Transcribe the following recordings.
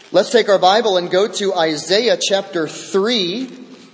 Let's take our Bible and go to Isaiah chapter 3.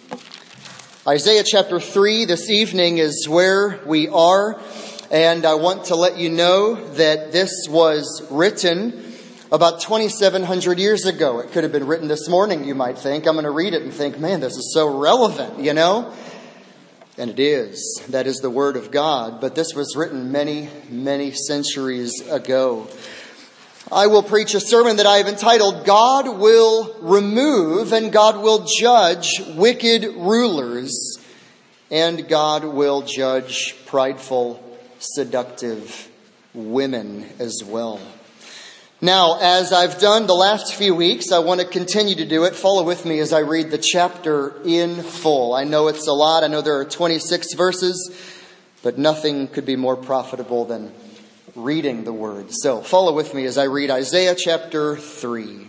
Isaiah chapter 3 this evening is where we are. And I want to let you know that this was written about 2,700 years ago. It could have been written this morning, you might think. I'm going to read it and think, man, this is so relevant, you know? And it is. That is the Word of God. But this was written many, many centuries ago. I will preach a sermon that I have entitled, God Will Remove and God Will Judge Wicked Rulers, and God will judge prideful, seductive women as well. Now, as I've done the last few weeks, I want to continue to do it. Follow with me as I read the chapter in full. I know it's a lot. I know there are 26 verses, but nothing could be more profitable than reading the Word. So follow with me as I read Isaiah chapter 3.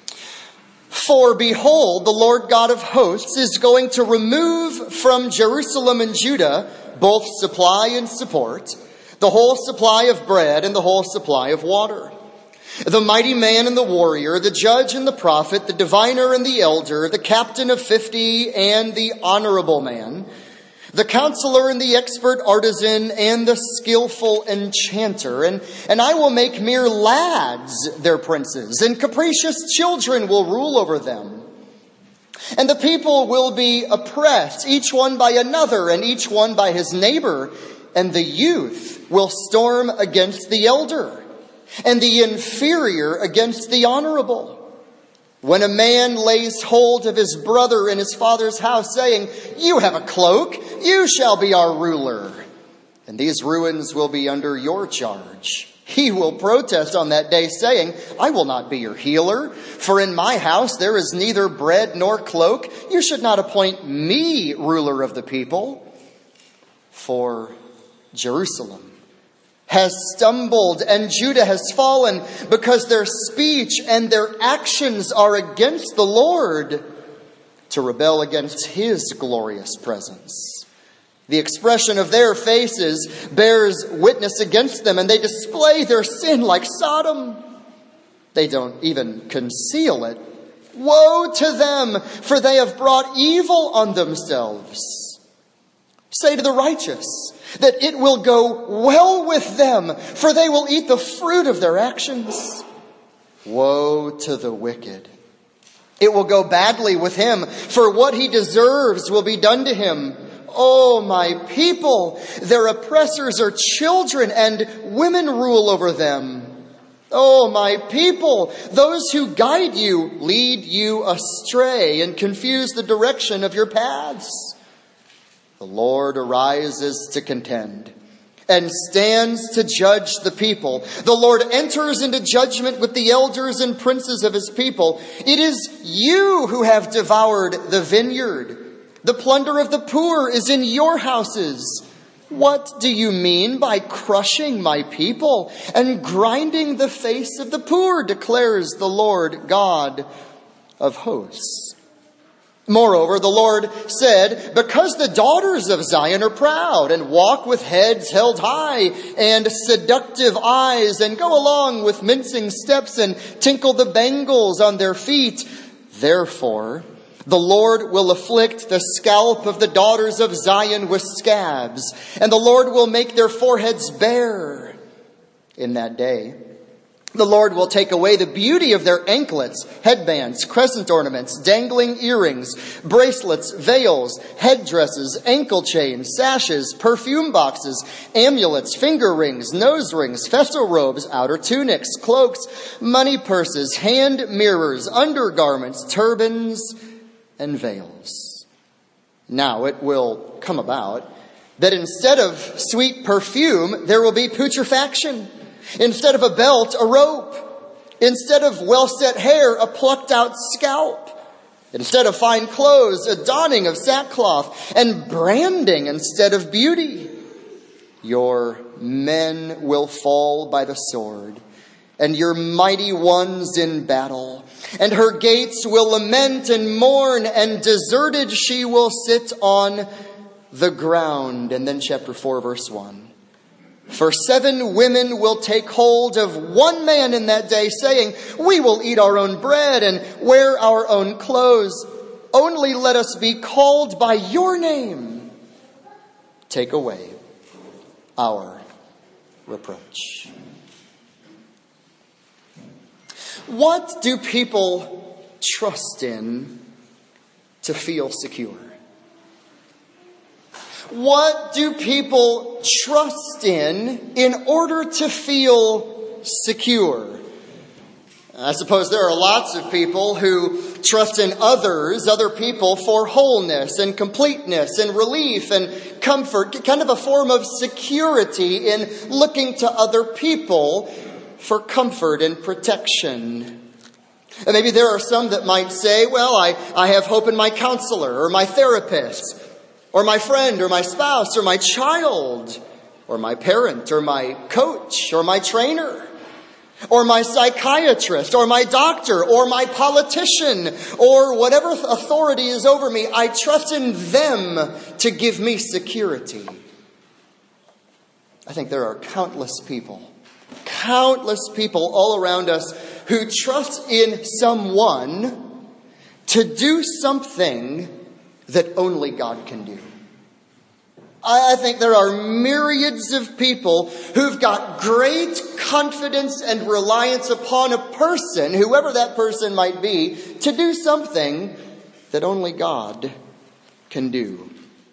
For behold, the Lord God of hosts is going to remove from Jerusalem and Judah both supply and support, the whole supply of bread and the whole supply of water. The mighty man and the warrior, the judge and the prophet, the diviner and the elder, the captain of 50 and the honorable man, the counselor and the expert artisan and the skillful enchanter. And I will make mere lads their princes, and capricious children will rule over them. And the people will be oppressed, each one by another, and each one by his neighbor. And the youth will storm against the elder, and the inferior against the honorable. When a man lays hold of his brother in his father's house, saying, you have a cloak, you shall be our ruler, and these ruins will be under your charge. He will protest on that day, saying, I will not be your healer, for in my house there is neither bread nor cloak. You should not appoint me ruler of the people. For Jerusalem has stumbled and Judah has fallen, because their speech and their actions are against the Lord, to rebel against his glorious presence. The expression of their faces bears witness against them, and they display their sin like Sodom. They don't even conceal it. Woe to them, for they have brought evil on themselves. Say to the righteous that it will go well with them, for they will eat the fruit of their actions. Woe to the wicked. It will go badly with him, for what he deserves will be done to him. Oh, my people, their oppressors are children, and women rule over them. Oh, my people, those who guide you lead you astray and confuse the direction of your paths. The Lord arises to contend and stands to judge the people. The Lord enters into judgment with the elders and princes of his people. It is you who have devoured the vineyard. The plunder of the poor is in your houses. What do you mean by crushing my people and grinding the face of the poor, declares the Lord God of hosts. Moreover, the Lord said, because the daughters of Zion are proud and walk with heads held high and seductive eyes and go along with mincing steps and tinkle the bangles on their feet, therefore the Lord will afflict the scalp of the daughters of Zion with scabs, and the Lord will make their foreheads bare. In that day, the Lord will take away the beauty of their anklets, headbands, crescent ornaments, dangling earrings, bracelets, veils, headdresses, ankle chains, sashes, perfume boxes, amulets, finger rings, nose rings, festal robes, outer tunics, cloaks, money purses, hand mirrors, undergarments, turbans, and veils. Now it will come about that instead of sweet perfume, there will be putrefaction. Instead of a belt, a rope. Instead of well-set hair, a plucked-out scalp. Instead of fine clothes, a donning of sackcloth. And branding instead of beauty. Your men will fall by the sword, and your mighty ones in battle. And her gates will lament and mourn, and deserted she will sit on the ground. And then chapter 4, verse 1. For 7 women will take hold of one man in that day, saying, we will eat our own bread and wear our own clothes. Only let us be called by your name. Take away our reproach. What do people trust in to feel secure? What do people trust in order to feel secure? I suppose there are lots of people who trust in other people for wholeness and completeness and relief and comfort, kind of a form of security in looking to other people for comfort and protection. And maybe there are some that might say, well, I have hope in my counselor or my therapist or my friend or my spouse or my child or my parent or my coach or my trainer or my psychiatrist or my doctor or my politician or whatever authority is over me. I trust in them to give me security. I think there are countless people all around us who trust in someone to do something that only God can do. I think there are myriads of people who've got great confidence and reliance upon a person, whoever that person might be, to do something that only God can do.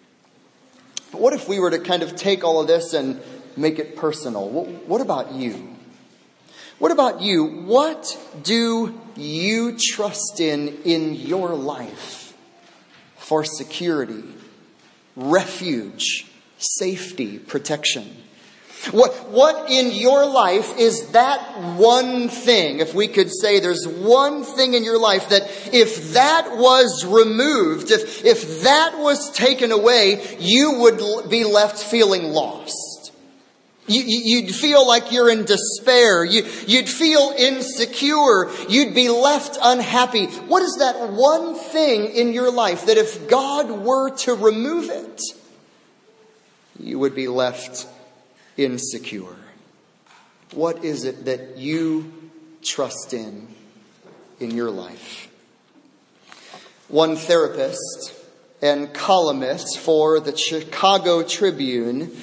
But what if we were to kind of take all of this and make it personal? What about you? What about you? What do you trust in your life for security, refuge, safety, protection? What in your life is that one thing, if we could say there's one thing in your life that if that was removed, if that was taken away, you would be left feeling lost? You'd feel like you're in despair. You'd feel insecure. You'd be left unhappy. What is that one thing in your life that if God were to remove it, you would be left insecure? What is it that you trust in your life? One therapist and columnist for the Chicago Tribune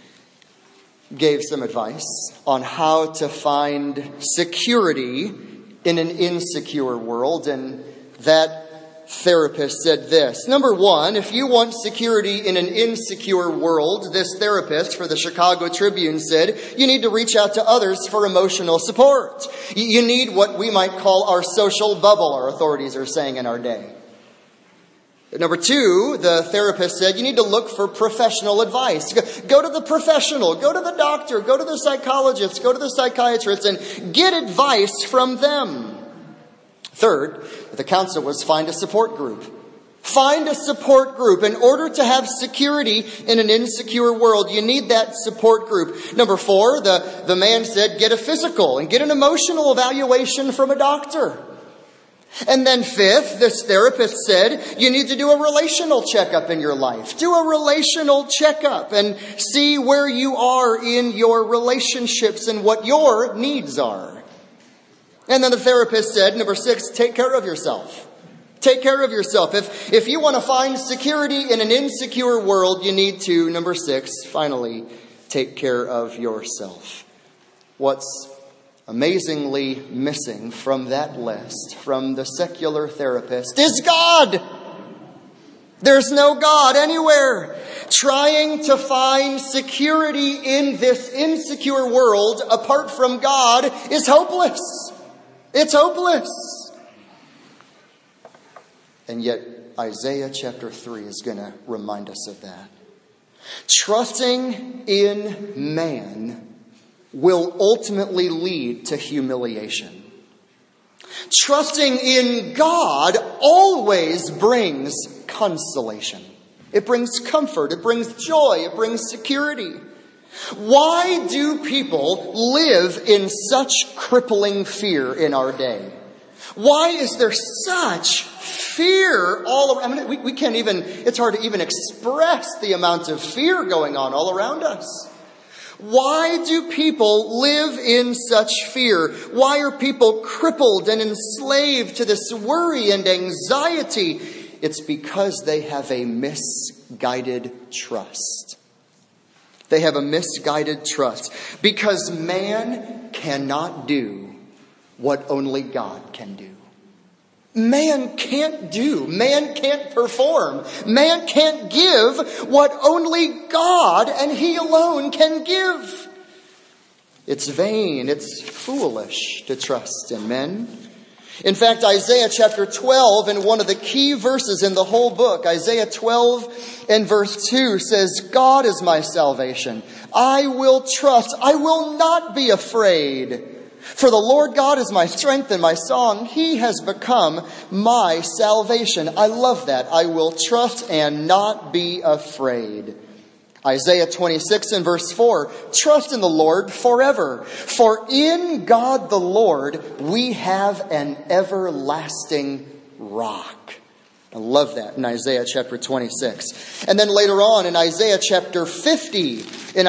gave some advice on how to find security in an insecure world. And that therapist said this. Number one, if you want security in an insecure world, this therapist for the Chicago Tribune said, you need to reach out to others for emotional support. You need what we might call our social bubble, our authorities are saying in our day. Number two, the therapist said, you need to look for professional advice. Go to the professional, go to the doctor, go to the psychologist, go to the psychiatrist, and get advice from them. Third, the counsel was find a support group. Find a support group. In order to have security in an insecure world, you need that support group. Number four, the man said, get a physical and get an emotional evaluation from a doctor. And then fifth, this therapist said, you need to do a relational checkup in your life. Do a relational checkup and see where you are in your relationships and what your needs are. And then the therapist said, number six, take care of yourself. Take care of yourself. If you want to find security in an insecure world, you need to, number six, finally, take care of yourself. What's amazingly missing from that list, from the secular therapist, is God. There's no God anywhere. Trying to find security in this insecure world apart from God is hopeless. It's hopeless. And yet Isaiah chapter 3 is going to remind us of that. Trusting in man will ultimately lead to humiliation. Trusting in God always brings consolation. It brings comfort. It brings joy. It brings security. Why do people live in such crippling fear in our day? Why is there such fear all around? I mean, we can't even, it's hard to even express the amount of fear going on all around us. Why do people live in such fear? Why are people crippled and enslaved to this worry and anxiety? It's because they have a misguided trust. They have a misguided trust. Because man cannot do what only God can do. Man can't do. Man can't perform. Man can't give what only God and He alone can give. It's vain. It's foolish to trust in men. In fact, Isaiah chapter 12, and one of the key verses in the whole book, Isaiah 12 and verse 2 says, God is my salvation. I will trust. I will not be afraid. For the Lord God is my strength and my song. He has become my salvation. I love that. I will trust and not be afraid. Isaiah 26 and verse 4. Trust in the Lord forever. For in God the Lord we have an everlasting rock. I love that in Isaiah chapter 26. And then later on in Isaiah chapter 50,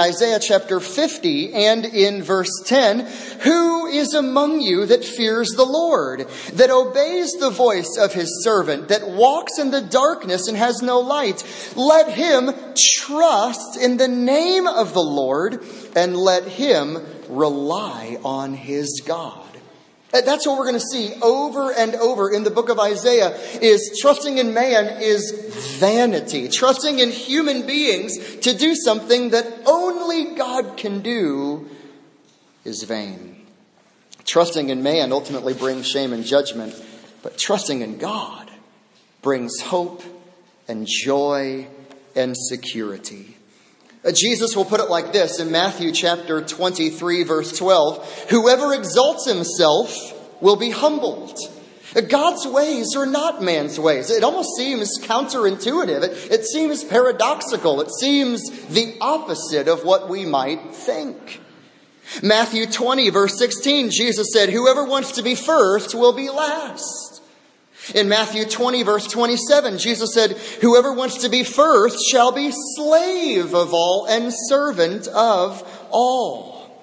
and in verse 10, who is among you that fears the Lord, that obeys the voice of His servant, that walks in the darkness and has no light? Let him trust in the name of the Lord, and let him rely on his God. That's what we're going to see over and over in the book of Isaiah, is trusting in man is vanity. Trusting in human beings to do something that only God can do is vain. Trusting in man ultimately brings shame and judgment, but trusting in God brings hope and joy and security. Jesus will put it like this in Matthew chapter 23, verse 12. Whoever exalts himself will be humbled. God's ways are not man's ways. It almost seems counterintuitive. It seems paradoxical. It seems the opposite of what we might think. Matthew 20, verse 16, Jesus said, whoever wants to be first will be last. In Matthew 20, verse 27, Jesus said, whoever wants to be first shall be slave of all and servant of all.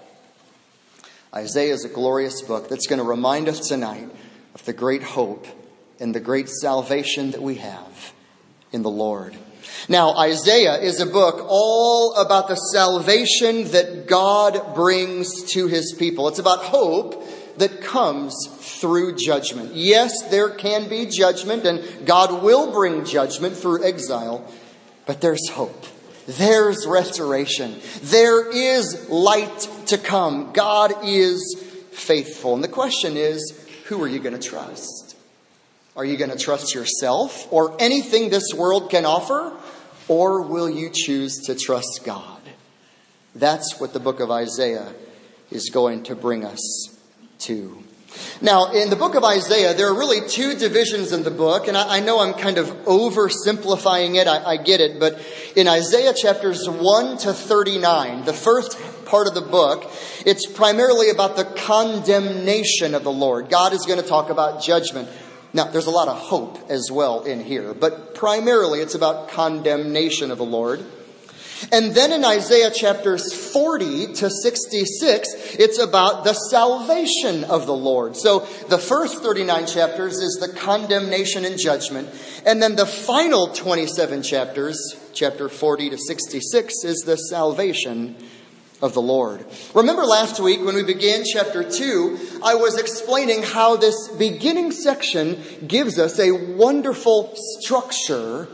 Isaiah is a glorious book that's going to remind us tonight of the great hope and the great salvation that we have in the Lord. Now, Isaiah is a book all about the salvation that God brings to His people. It's about hope that comes through judgment. Yes, there can be judgment, and God will bring judgment through exile, but there's hope. There's restoration. There is light to come. God is faithful. And the question is, who are you going to trust? Are you going to trust yourself or anything this world can offer? Or will you choose to trust God? That's what the book of Isaiah is going to bring us to. Now, in the book of Isaiah, there are really two divisions in the book, and I know I'm kind of oversimplifying it. I get it, but in Isaiah chapters 1 to 39, the first part of the book, it's primarily about the condemnation of the Lord. God is going to talk about judgment. Now, there's a lot of hope as well in here, but primarily it's about condemnation of the Lord. And then in Isaiah chapters 40 to 66, it's about the salvation of the Lord. So the first 39 chapters is the condemnation and judgment. And then the final 27 chapters, chapter 40 to 66, is the salvation of the Lord. Remember last week when we began chapter 2, I was explaining how this beginning section gives us a wonderful structure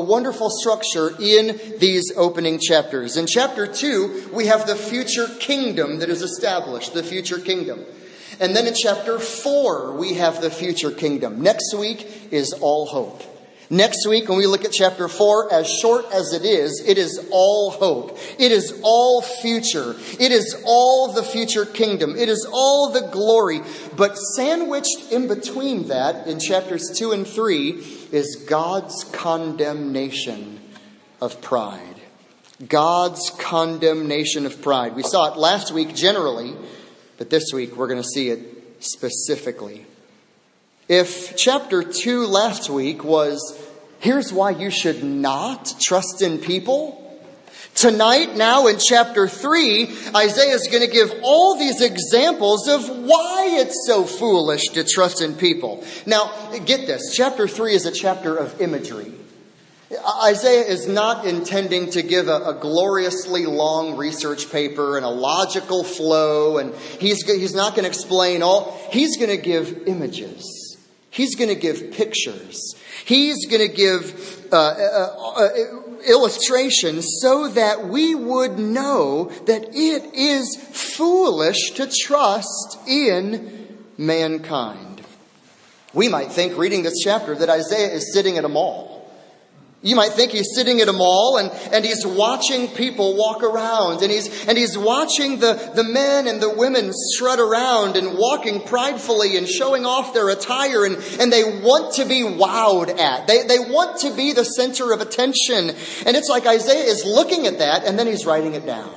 in these opening chapters. In chapter 2, we have the future kingdom that is established, the future kingdom. And then in chapter 4, we have the future kingdom. Next week is all hope. Next week, when we look at chapter 4, as short as it is all hope. It is all future. It is all the future kingdom. It is all the glory. But sandwiched in between that, in chapters 2 and 3, is God's condemnation of pride. God's condemnation of pride. We saw it last week generally, but this week we're going to see it specifically. If chapter 2 last week was, here's why you should not trust in people, Tonight, now in chapter 3, Isaiah is going to give all these examples of why it's so foolish to trust in people. Now, get this. Chapter 3 is a chapter of imagery. Isaiah is not intending to give a gloriously long research paper and a logical flow, and he's not going to explain all. He's going to give images. He's going to give pictures. He's going to give illustrations so that we would know that it is foolish to trust in mankind. We might think, reading this chapter, that Isaiah is sitting at a mall. You might think he's sitting at a mall and he's watching people walk around, and he's watching the men and the women strut around and walking pridefully and showing off their attire, and they want to be wowed at. They want to be the center of attention. And it's like Isaiah is looking at that and then he's writing it down.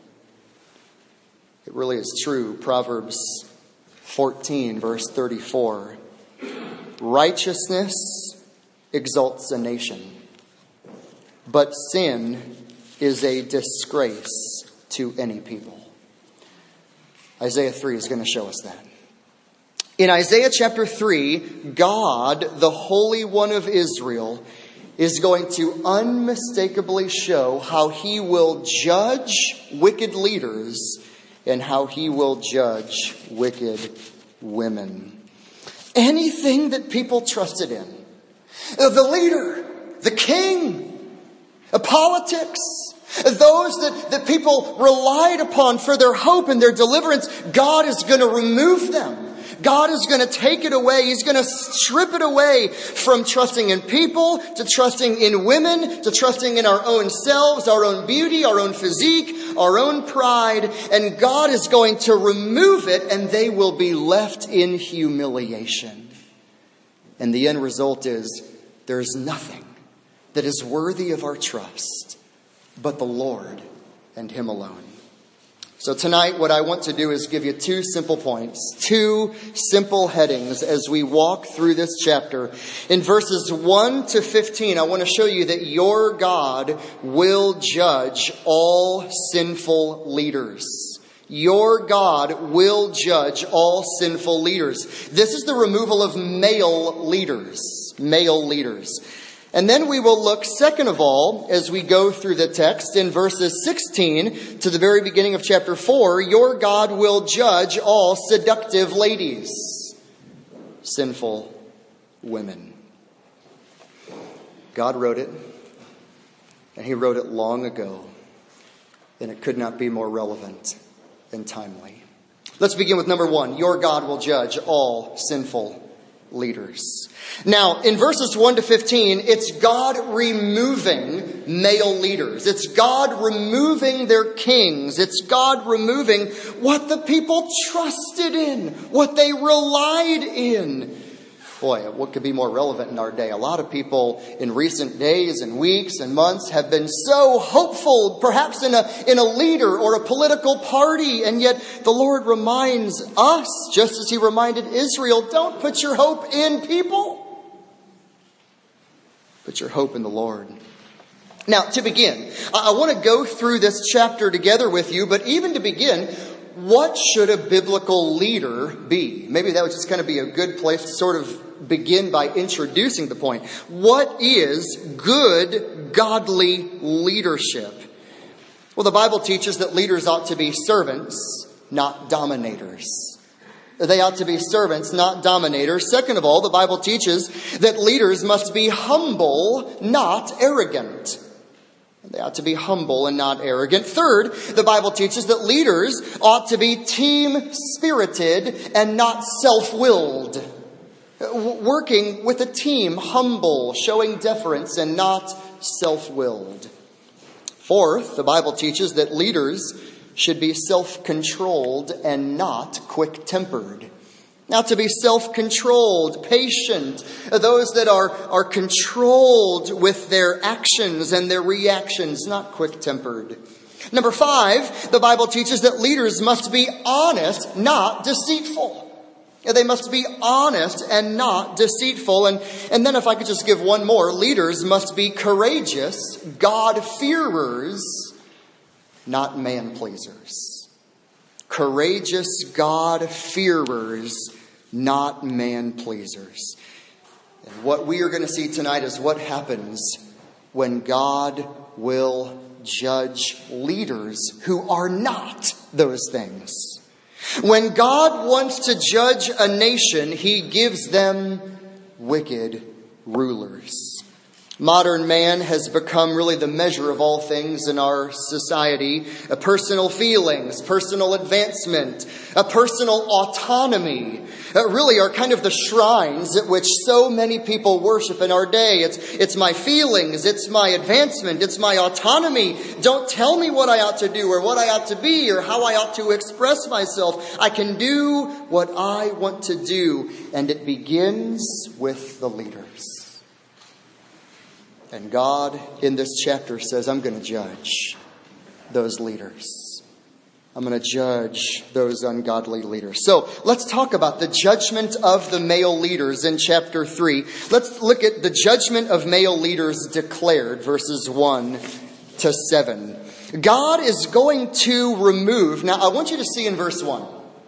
It really is true. Proverbs 14 verse 34. Righteousness exalts a nation, but sin is a disgrace to any people. Isaiah 3 is going to show us that. In Isaiah chapter 3, God, the Holy One of Israel, is going to unmistakably show how he will judge wicked leaders and how he will judge wicked women. Anything that people trusted in, the leader, the king, politics, those that people relied upon for their hope and their deliverance, God is going to remove them. God is going to take it away. He's going to strip it away from trusting in people, to trusting in women, to trusting in our own selves, our own beauty, our own physique, our own pride. And God is going to remove it, and they will be left in humiliation. And the end result is there's nothing that is worthy of our trust but the Lord and Him alone. So tonight, what I want to do is give you two simple points, two simple headings as we walk through this chapter. In verses 1 to 15, I want to show you that your God will judge all sinful leaders. Your God will judge all sinful leaders. This is the removal of male leaders. Male leaders. And then we will look, second of all, as we go through the text, in verses 16 to the very beginning of chapter 4, your God will judge all seductive ladies, sinful women. God wrote it, and He wrote it long ago, and it could not be more relevant and timely. Let's begin with number 1. Your God will judge all sinful leaders. Now, in verses 1 to 15, it's God removing male leaders. It's God removing their kings. It's God removing what the people trusted in, what they relied in. Boy, what could be more relevant in our day? A lot of people in recent days and weeks and months have been so hopeful, perhaps in a leader or a political party, and yet the Lord reminds us, just as He reminded Israel, don't put your hope in people. Put your hope in the Lord. Now, to begin, I want to go through this chapter together with you, but even to begin, what should a biblical leader be? Maybe that would just kind of be a good place to sort of begin by introducing the point. What is good, godly leadership? Well, the Bible teaches that leaders ought to be servants, not dominators. They ought to be servants, not dominators. Second of all, the Bible teaches that leaders must be humble, not arrogant. They ought to be humble and not arrogant. Third, the Bible teaches that leaders ought to be team-spirited and not self-willed. Working with a team, humble, showing deference and not self-willed. Fourth, the Bible teaches that leaders should be self-controlled and not quick-tempered. Now, to be self-controlled, patient, those that are controlled with their actions and their reactions, not quick-tempered. Number 5, the Bible teaches that leaders must be honest, not deceitful. They must be honest and not deceitful. And then if I could just give one more, leaders must be courageous, God-fearers, not man-pleasers. Courageous God-fearers, not man-pleasers. And what we are going to see tonight is what happens when God will judge leaders who are not those things. When God wants to judge a nation, He gives them wicked rulers. Modern man has become really the measure of all things in our society. Personal feelings, personal advancement, a personal autonomy really are kind of the shrines at which so many people worship in our day. It's my feelings, it's my advancement, it's my autonomy. Don't tell me what I ought to do or what I ought to be or how I ought to express myself. I can do what I want to do. And it begins with the leaders. And God, in this chapter, says, I'm going to judge those leaders. I'm going to judge those ungodly leaders. So let's talk about the judgment of the male leaders in chapter 3. Let's look at the judgment of male leaders declared, verses 1 to 7. God is going to remove. Now, I want you to see in verse 1.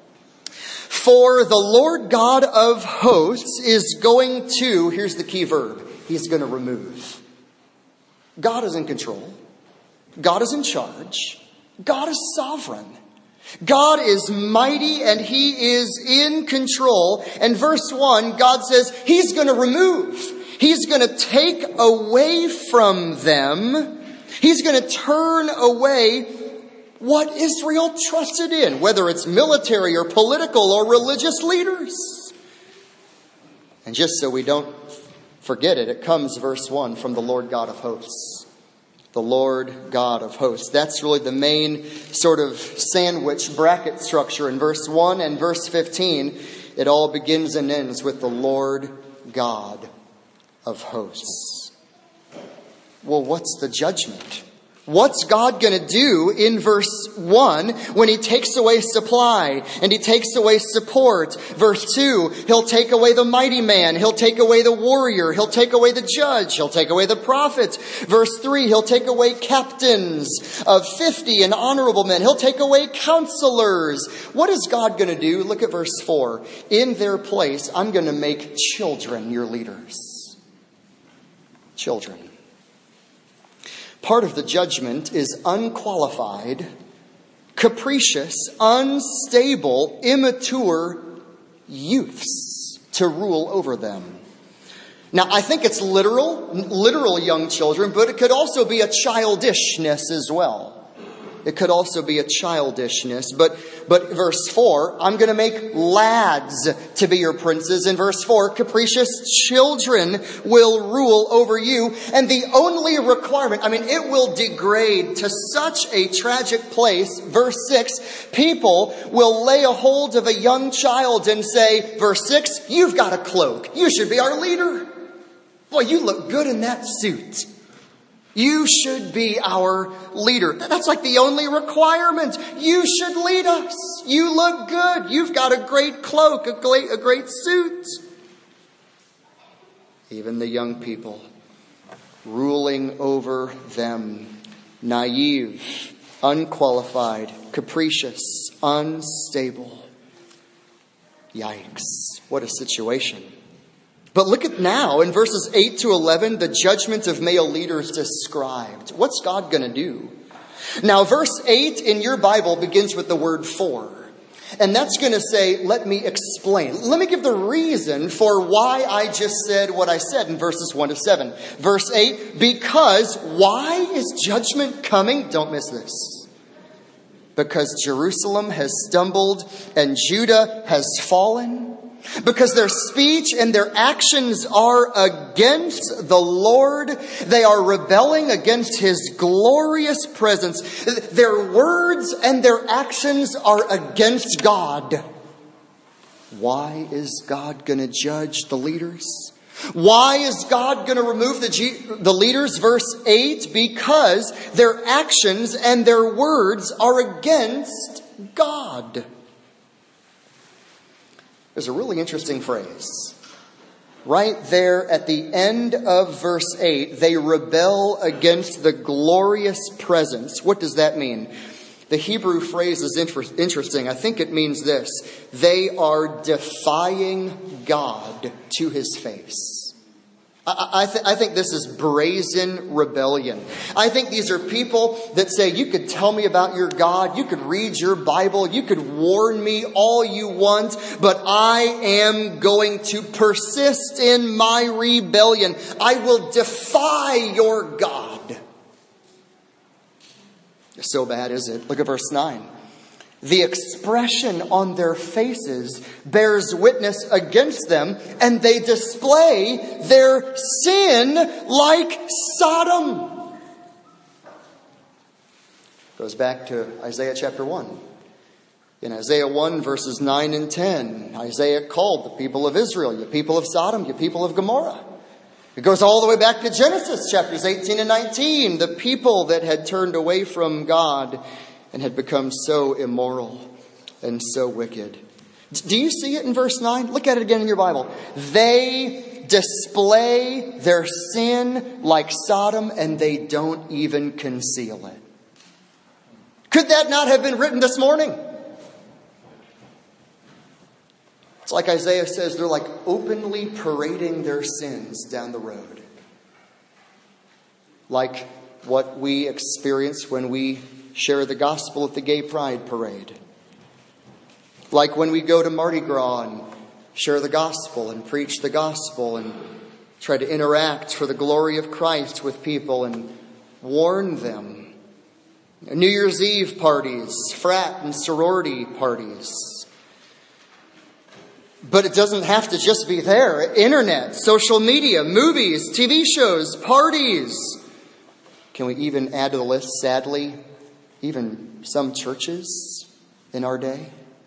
For the Lord God of hosts is going to, here's the key verb, He's going to remove. God is in control. God is in charge. God is sovereign. God is mighty and He is in control. And verse 1, God says He's going to remove. He's going to take away from them. He's going to turn away what Israel trusted in, whether it's military or political or religious leaders. And just so we don't forget it, it comes, verse 1, from the Lord God of hosts. The Lord God of hosts. That's really the main sort of sandwich bracket structure in verse 1 and verse 15. It all begins and ends with the Lord God of hosts. Well, what's the judgment? What's God going to do in verse 1 when He takes away supply and He takes away support? Verse 2, He'll take away the mighty man. He'll take away the warrior. He'll take away the judge. He'll take away the prophet. Verse 3, He'll take away captains of 50 and honorable men. He'll take away counselors. What is God going to do? Look at verse 4. In their place, I'm going to make children your leaders. Children. Part of the judgment is unqualified, capricious, unstable, immature youths to rule over them. Now, I think it's literal young children, but it could also be a childishness as well. It could also be a childishness. But verse 4, I'm going to make lads to be your princes. In verse 4, capricious children will rule over you. And the only requirement, it will degrade to such a tragic place. Verse 6, people will lay a hold of a young child and say, verse 6, you've got a cloak. You should be our leader. Boy, you look good in that suit. You should be our leader. That's like the only requirement. You should lead us. You look good. You've got a great cloak, a great suit. Even the young people ruling over them. Naive, unqualified, capricious, unstable. Yikes. What a situation. But look at now, in verses 8 to 11, the judgment of male leaders described. What's God going to do? Now, verse 8 in your Bible begins with the word for. And that's going to say, let me explain. Let me give the reason for why I just said what I said in verses 1 to 7. Verse 8, because why is judgment coming? Don't miss this. Because Jerusalem has stumbled and Judah has fallen. Because their speech and their actions are against the Lord. They are rebelling against His glorious presence. Their words and their actions are against God. Why is God going to judge the leaders? Why is God going to remove the leaders? Verse 8, because their actions and their words are against God. There's a really interesting phrase. right there at the end of verse 8, they rebel against the glorious presence. What does that mean? The Hebrew phrase is interesting. I think it means this: they are defying God to his face. I think this is brazen rebellion. I think these are people that say, you could tell me about your God, you could read your Bible, you could warn me all you want, but I am going to persist in my rebellion. I will defy your God. So bad is it? Look at verse 9. The expression on their faces bears witness against them, and they display their sin like Sodom. Goes back to Isaiah chapter 1. In Isaiah 1, verses 9 and 10, Isaiah called the people of Israel, you people of Sodom, you people of Gomorrah. It goes all the way back to Genesis chapters 18 and 19, the people that had turned away from God and had become so immoral and so wicked. Do you see it in verse 9? Look at it again in your Bible. They display their sin like Sodom, and they don't even conceal it. Could that not have been written this morning? It's like Isaiah says, they're like openly parading their sins down the road. Like what we experience when we share the gospel at the Gay Pride Parade. Like when we go to Mardi Gras and share the gospel and preach the gospel and try to interact for the glory of Christ with people and warn them. New Year's Eve parties, frat and sorority parties. But it doesn't have to just be there. Internet, social media, movies, TV shows, parties. Can we even add to the list, sadly, even some churches in our day?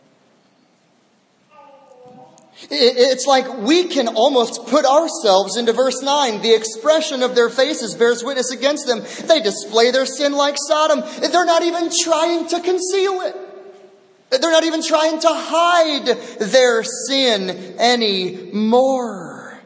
It's like we can almost put ourselves into verse 9. The expression of their faces bears witness against them. They display their sin like Sodom. They're not even trying to conceal it. They're not even trying to hide their sin anymore.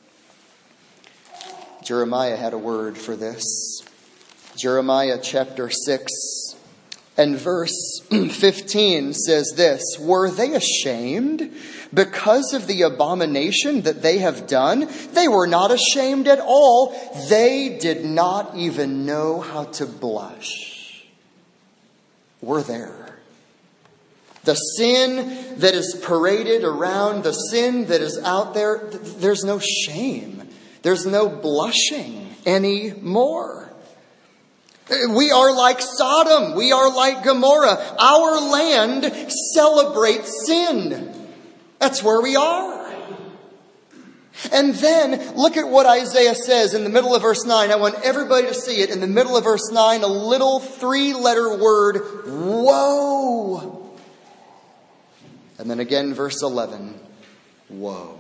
Jeremiah had a word for this. Jeremiah chapter 6 and verse 15 says this: were they ashamed because of the abomination that they have done? They were not ashamed at all. They did not even know how to blush. We're there. The sin that is paraded around, the sin that is out there, there's no shame. There's no blushing anymore. We are like Sodom. We are like Gomorrah. Our land celebrates sin. That's where we are. And then look at what Isaiah says in the middle of verse 9. I want everybody to see it. In the middle of verse 9, a little 3-letter word, woe. And then again, verse 11, woe.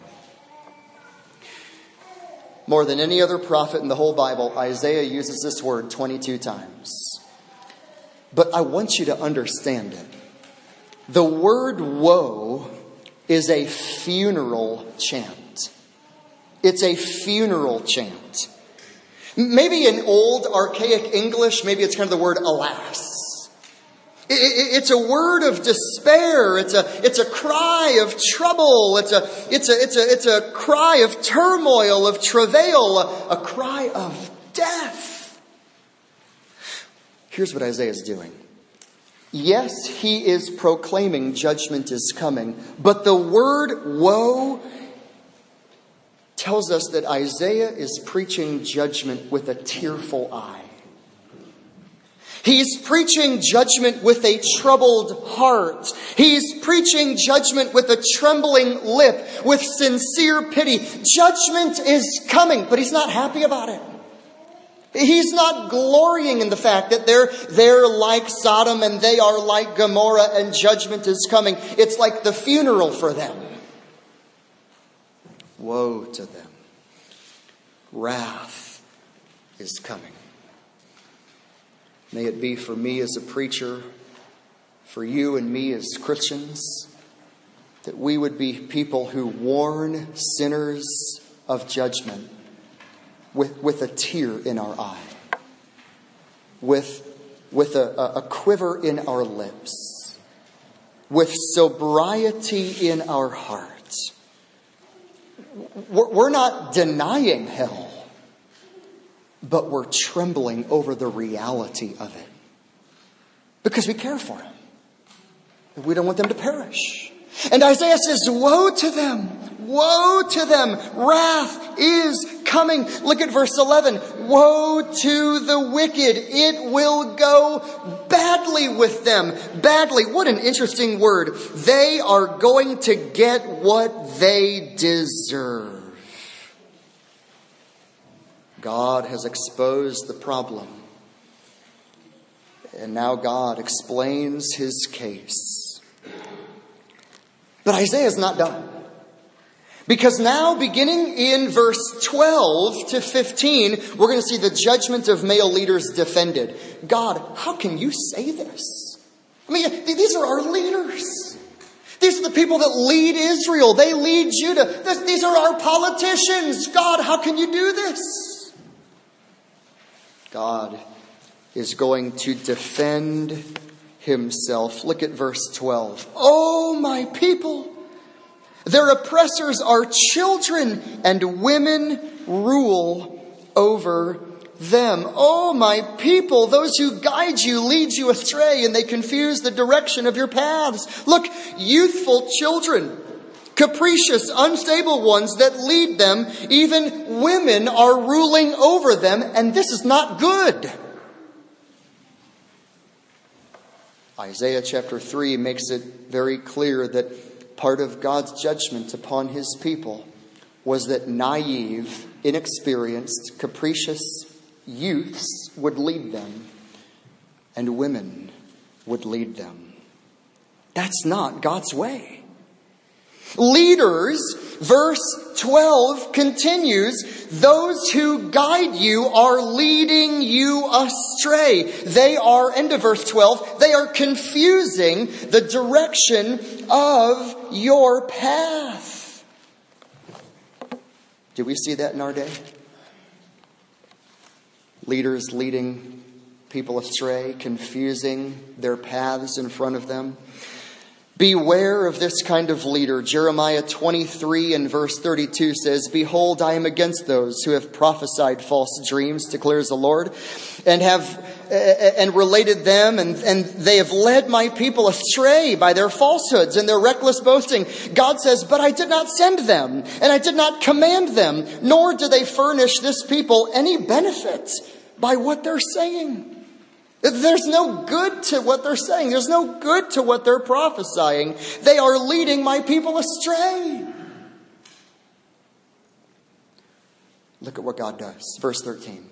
More than any other prophet in the whole Bible, Isaiah uses this word 22 times. But I want you to understand it. The word woe is a funeral chant. It's a funeral chant. Maybe in old archaic English, maybe it's kind of the word alas. It's a word of despair. It's a cry of trouble. It's a cry of turmoil, of travail, a cry of death. Here's what Isaiah is doing. Yes, he is proclaiming judgment is coming, but the word woe tells us that Isaiah is preaching judgment with a tearful eye. He's preaching judgment with a troubled heart. He's preaching judgment with a trembling lip, with sincere pity. Judgment is coming, but he's not happy about it. He's not glorying in the fact that they're like Sodom and they are like Gomorrah and judgment is coming. It's like the funeral for them. Woe to them. Wrath is coming. May it be for me as a preacher, for you and me as Christians, that we would be people who warn sinners of judgment with a tear in our eye, with a quiver in our lips, with sobriety in our hearts. We're not denying hell, but we're trembling over the reality of it because we care for them. We don't want them to perish. And Isaiah says, woe to them! Woe to them! Wrath is coming. Look at verse 11. Woe to the wicked! It will go badly with them. Badly. What an interesting word. They are going to get what they deserve. God has exposed the problem. And now God explains his case. But Isaiah is not done. Because now, beginning in verse 12 to 15, we're going to see the judgment of male leaders defended. God, how can you say this? I mean, these are our leaders. These are the people that lead Israel. They lead Judah. These are our politicians. God, how can you do this? God is going to defend himself. Look at verse 12. Oh, my people, their oppressors are children, and women rule over them. Oh, my people, those who guide you lead you astray, and they confuse the direction of your paths. Look, youthful children, capricious, unstable ones that lead them, even women are ruling over them, and this is not good. Isaiah chapter 3 makes it very clear that part of God's judgment upon his people was that naive, inexperienced, capricious youths would lead them, and women would lead them. That's not God's way. Leaders, verse 12 continues, those who guide you are leading you astray. They are, end of verse 12, they are confusing the direction of your path. Do we see that in our day? Leaders leading people astray, confusing their paths in front of them. Beware of this kind of leader. Jeremiah 23 and verse 32 says, behold, I am against those who have prophesied false dreams, declares the Lord, and related them, and they have led my people astray by their falsehoods and their reckless boasting. God says, but I did not send them, and I did not command them, nor do they furnish this people any benefit by what they're saying. There's no good to what they're saying. There's no good to what they're prophesying. They are leading my people astray. Look at what God does. Verse 13.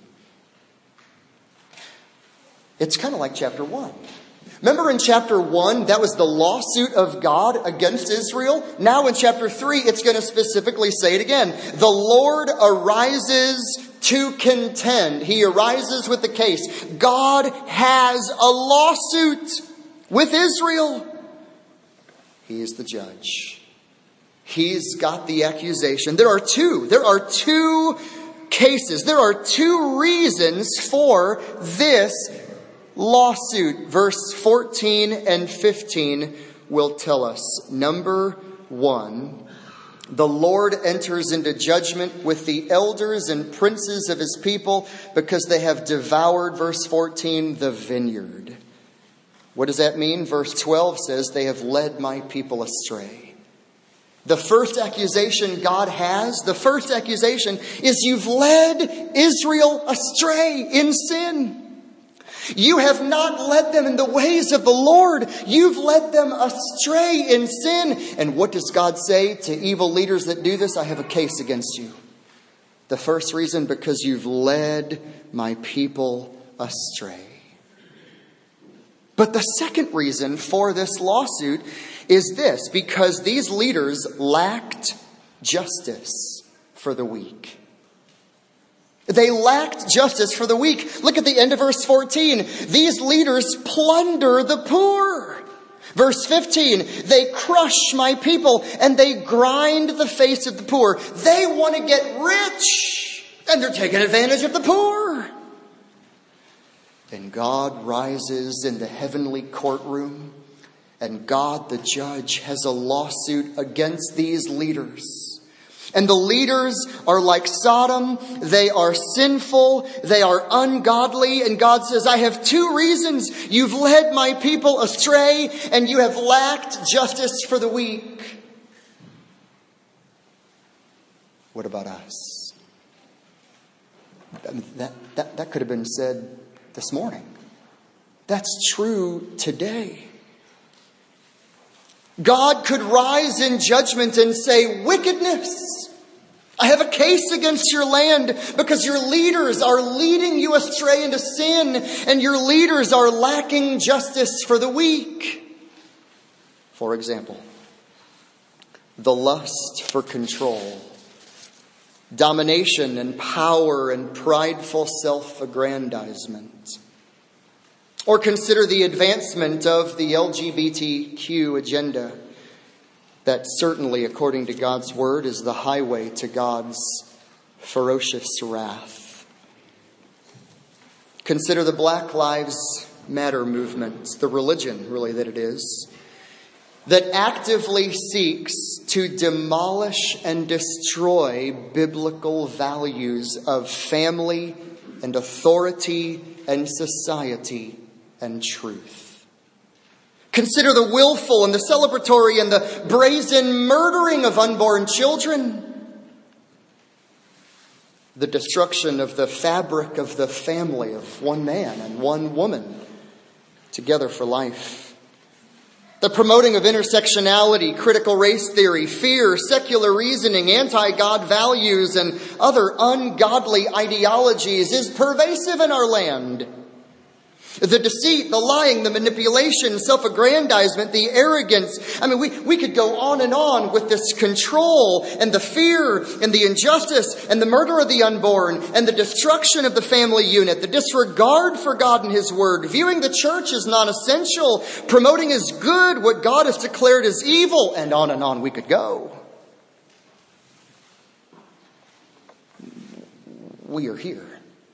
It's kind of like chapter 1. Remember in chapter 1, that was the lawsuit of God against Israel? Now in chapter 3, it's going to specifically say it again. The Lord arises to contend. He arises with the case. God has a lawsuit with Israel. He is the judge. He's got the accusation. There are two cases. There are two reasons for this lawsuit. Verse 14 and 15 will tell us. Number 1, the Lord enters into judgment with the elders and princes of his people because they have devoured, verse 14, the vineyard. What does that mean? Verse 12 says, they have led my people astray. The first accusation God has, the first accusation is you've led Israel astray in sin. You have not led them in the ways of the Lord. You've led them astray in sin. And what does God say to evil leaders that do this? I have a case against you. The first reason, because you've led my people astray. But the second reason for this lawsuit is this, because these leaders lacked justice for the weak. They lacked justice for the weak. Look at the end of verse 14. These leaders plunder the poor. Verse 15, they crush my people and they grind the face of the poor. They want to get rich and they're taking advantage of the poor. And God rises in the heavenly courtroom, and God the judge has a lawsuit against these leaders. And the leaders are like Sodom. They are sinful. They are ungodly. And God says, I have two reasons. You've led my people astray and you have lacked justice for the weak. What about us? That could have been said this morning. That's true today. God could rise in judgment and say, wickedness. I have a case against your land because your leaders are leading you astray into sin and your leaders are lacking justice for the weak. For example, the lust for control, domination and power and prideful self-aggrandizement. Or consider the advancement of the LGBTQ agenda. That certainly, according to God's word, is the highway to God's ferocious wrath. Consider the Black Lives Matter movement, the religion, really, that it is, that actively seeks to demolish and destroy biblical values of family and authority and society and truth. Consider the willful and the celebratory and the brazen murdering of unborn children. The destruction of the fabric of the family of one man and one woman together for life. The promoting of intersectionality, critical race theory, fear, secular reasoning, anti-God values, and other ungodly ideologies is pervasive in our land. The deceit, the lying, the manipulation, self-aggrandizement, the arrogance. I mean, we could go on with this control and the fear and the injustice and the murder of the unborn and the destruction of the family unit, the disregard for God and His Word, viewing the church as non-essential, promoting as good what God has declared as evil, and on we could go. We are here.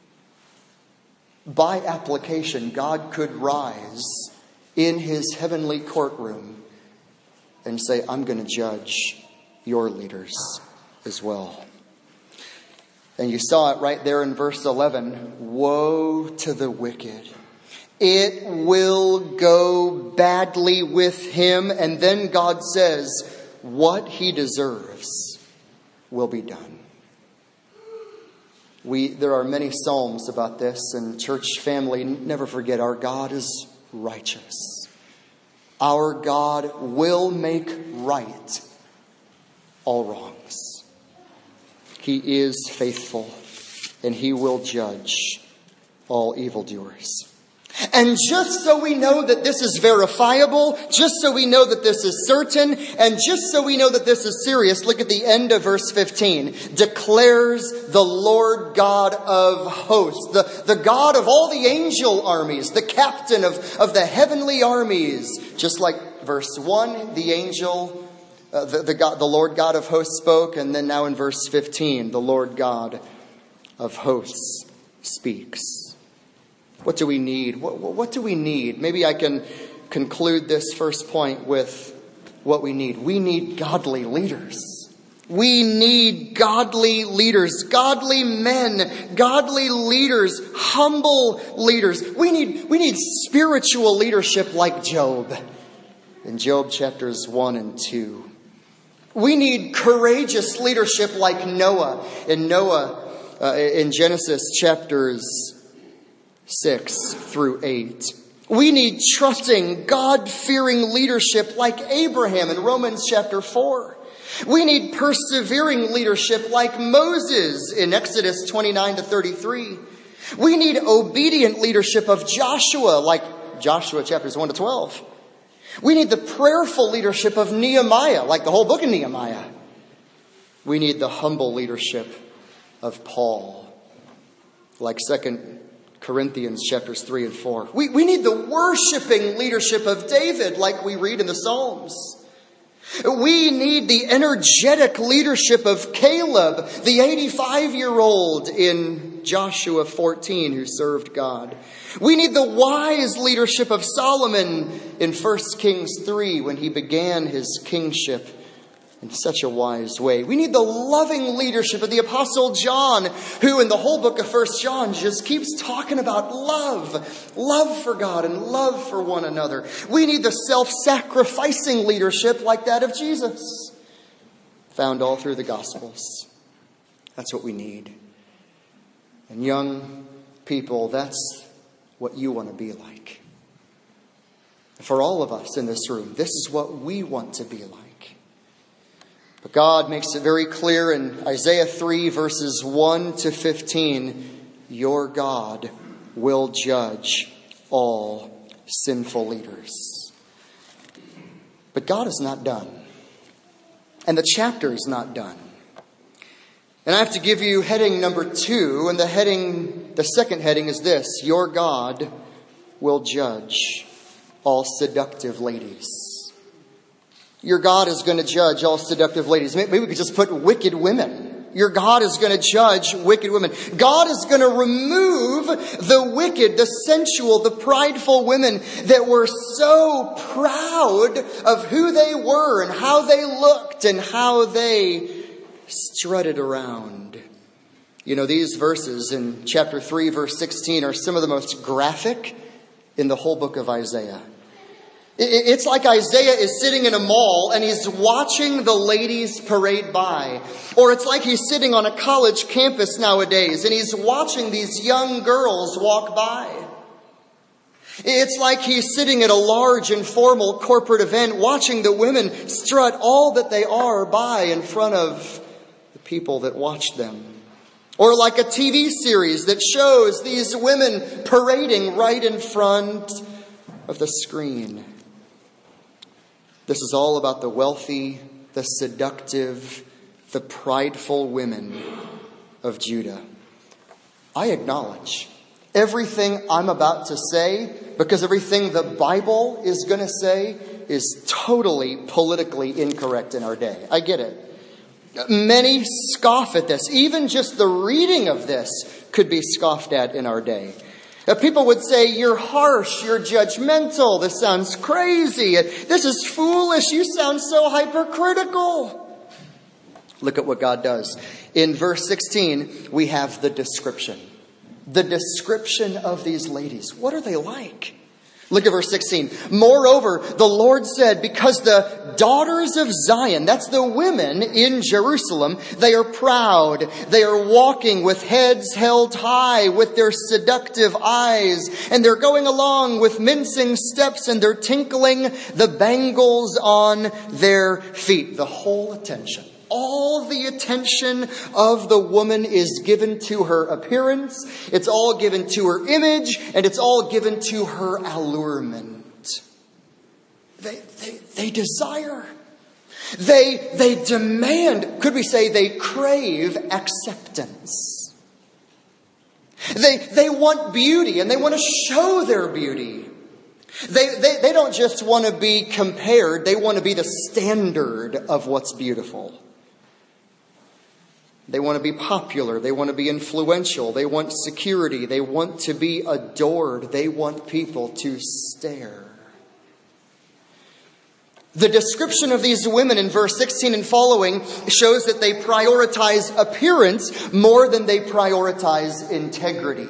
By application, God could rise in His heavenly courtroom and say, I'm going to judge your leaders as well. And you saw it right there in verse 11. Woe to the wicked. It will go badly with him. And then God says, what he deserves will be done. There are many psalms about this, and church family, never forget, our God is righteous. Our God will make right all wrongs. He is faithful, and He will judge all evildoers. And just so we know that this is verifiable, just so we know that this is certain, and just so we know that this is serious, look at the end of verse 15. Declares the Lord God of hosts, the God of all the angel armies, the captain of the heavenly armies. Just like verse 1, the angel, the Lord God of hosts spoke, and then now in verse 15, the Lord God of hosts speaks. What do we need? What do we need? Maybe I can conclude this first point with what we need. We need godly leaders. We need godly leaders, godly men, godly leaders, humble leaders. We need spiritual leadership like Job in Job chapters 1 and 2. We need courageous leadership like Noah in Genesis chapters 6 through 8. We need trusting, God-fearing leadership like Abraham in Romans chapter 4. We need persevering leadership like Moses in Exodus 29 to 33. We need obedient leadership of Joshua like Joshua chapters 1 to 12. We need the prayerful leadership of Nehemiah like the whole book of Nehemiah. We need the humble leadership of Paul like 2 Corinthians chapters 3 and 4. We need the worshiping leadership of David like we read in the Psalms. We need the energetic leadership of Caleb, the 85-year-old in Joshua 14 who served God. We need the wise leadership of Solomon in 1 Kings 3 when he began his kingship in such a wise way. We need the loving leadership of the Apostle John, who in the whole book of 1 John just keeps talking about love for God and love for one another. We need the self-sacrificing leadership like that of Jesus, found all through the Gospels. That's what we need. And young people, that's what you want to be like. For all of us in this room, this is what we want to be like. But God makes it very clear in Isaiah 3 verses 1 to 15, your God will judge all sinful leaders. But God is not done. And the chapter is not done. And I have to give you heading number 2, and the second heading is this: your God will judge all seductive ladies. Your God is going to judge all seductive ladies. Maybe we could just put wicked women. Your God is going to judge wicked women. God is going to remove the wicked, the sensual, the prideful women that were so proud of who they were and how they looked and how they strutted around. You know, these verses in chapter 3, verse 16 are some of the most graphic in the whole book of Isaiah. It's like Isaiah is sitting in a mall and he's watching the ladies parade by. Or it's like he's sitting on a college campus nowadays and he's watching these young girls walk by. It's like he's sitting at a large informal corporate event watching the women strut all that they are by in front of the people that watch them. Or like a TV series that shows these women parading right in front of the screen. This is all about the wealthy, the seductive, the prideful women of Judah. I acknowledge everything I'm about to say, because everything the Bible is going to say is totally politically incorrect in our day. I get it. Many scoff at this. Even just the reading of this could be scoffed at in our day. People would say, you're harsh, you're judgmental, this sounds crazy, this is foolish, you sound so hypercritical. Look at what God does. In verse 16, we have the description. The description of these ladies. What are they like? Look at verse 16. Moreover, the Lord said, because the daughters of Zion, that's the women in Jerusalem, they are proud. They are walking with heads held high, with their seductive eyes. And they're going along with mincing steps, and they're tinkling the bangles on their feet. The whole attention. All the attention of the woman is given to her appearance. It's all given to her image. And it's all given to her allurement. They desire. They demand. Could we say they crave acceptance? They want beauty and they want to show their beauty. They don't just want to be compared. They want to be the standard of what's beautiful. They want to be popular. They want to be influential. They want security. They want to be adored. They want people to stare. The description of these women in verse 16 and following shows that they prioritize appearance more than they prioritize integrity.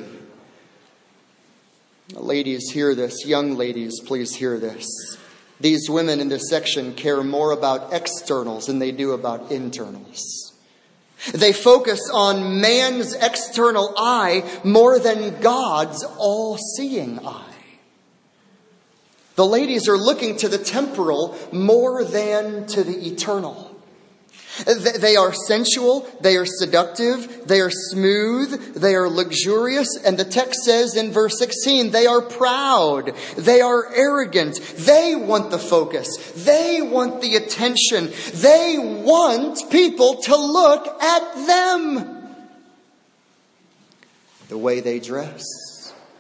Ladies, hear this. Young ladies, please hear this. These women in this section care more about externals than they do about internals. They focus on man's external eye more than God's all-seeing eye. The ladies are looking to the temporal more than to the eternal. They are sensual, they are seductive, they are smooth, they are luxurious, and the text says in verse 16, they are proud, they are arrogant, they want the focus, they want the attention, they want people to look at them. The way they dress,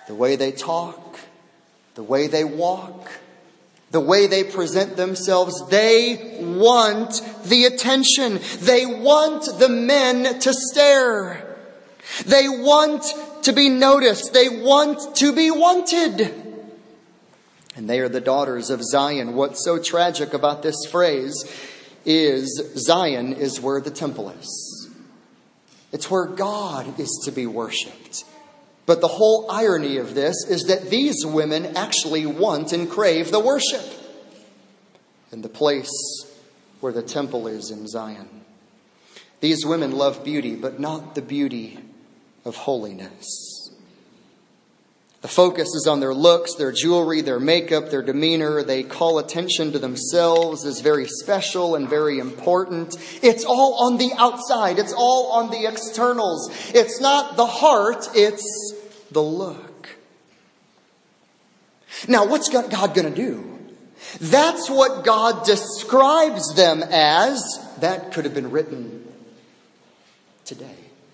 the way they talk, the way they walk, the way they present themselves. They want the attention. They want the men to stare. They want to be noticed. They want to be wanted. And they are the daughters of Zion. What's so tragic about this phrase is Zion is where the temple is. It's where God is to be worshipped. But the whole irony of this is that these women actually want and crave the worship in the place where the temple is in Zion. These women love beauty, but not the beauty of holiness. The focus is on their looks, their jewelry, their makeup, their demeanor. They call attention to themselves as very special and very important. It's all on the outside. It's all on the externals. It's not the heart, it's the look. Now, what's God going to do? That's what God describes them as. That could have been written today.